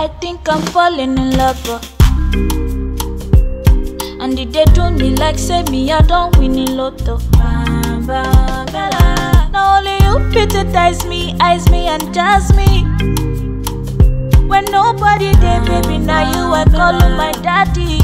I think I'm falling in love. And they do me like say me I don't win in lotto. Bam, bam, bella. Now only you hypnotize me, eyes me and jazz me. When nobody there, baby, now you I call you my daddy.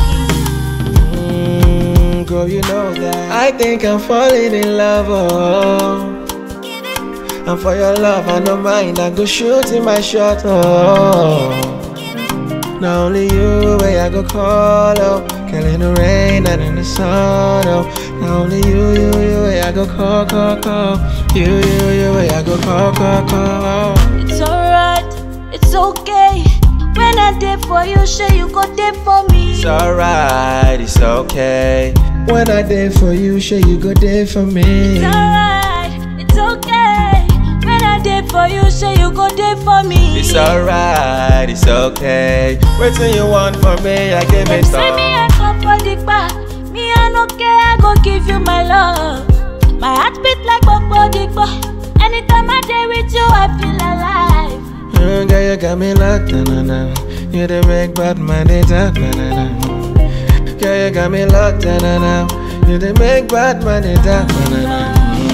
Girl, you know that I think I'm falling in love, oh. And for your love, I don't mind, I go shooting my shot, oh. Not only you, where I go call, oh. Girl, in the rain and in the sun, oh. Not only you, where I go call. You, where I go call. It's alright, it's okay. When I did for you, sure you go there for me. It's alright, it's okay. When I did for you, sure you go there for me. It's alright, it's okay. When I did for you, sure you go there for me. It's alright, it's okay. Waiting you want for me, I give it Say all. me I go for the bar. Me I no care, I go give you my love. My heart beat like Bobo Digbo. Anytime I day with you, I feel alive. Girl, you got me locked, na. You the make bad man they talk, na. Girl, you got me locked, na. You the make bad man they talk, na.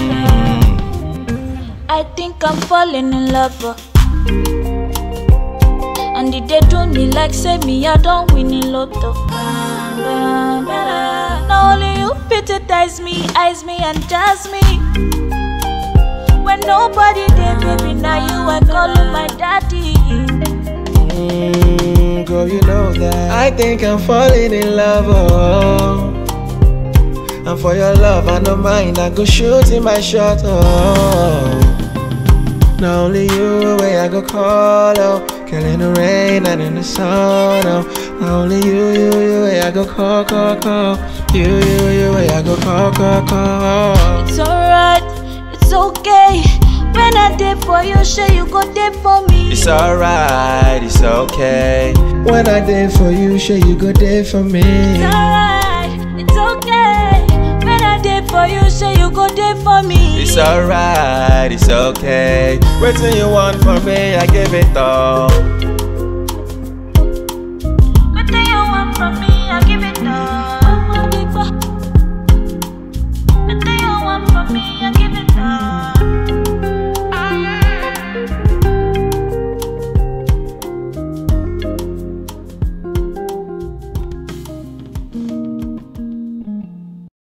I think I'm falling in love. And they do me like say me I don't win in lotto. Bam, bam, bella. Now only you hypnotize me, eyes me and jazz me. When nobody there, baby, now you I call you my daddy. Girl, you know that I think I'm falling in love, oh. And for your love, I don't mind, I go shooting my shot, oh. Not only you, where I go call, oh. Girl, in the rain and in the sun, oh. Not only you, where I go call. You, where I go call. It's alright, it's okay. When I did for you, sure you go there for me. It's alright, it's okay. When I did for you, sure you go there for me. It's alright, it's okay. When I did for you, sure you go there for me. It's alright, it's okay. Waiting you want for me, I give it all.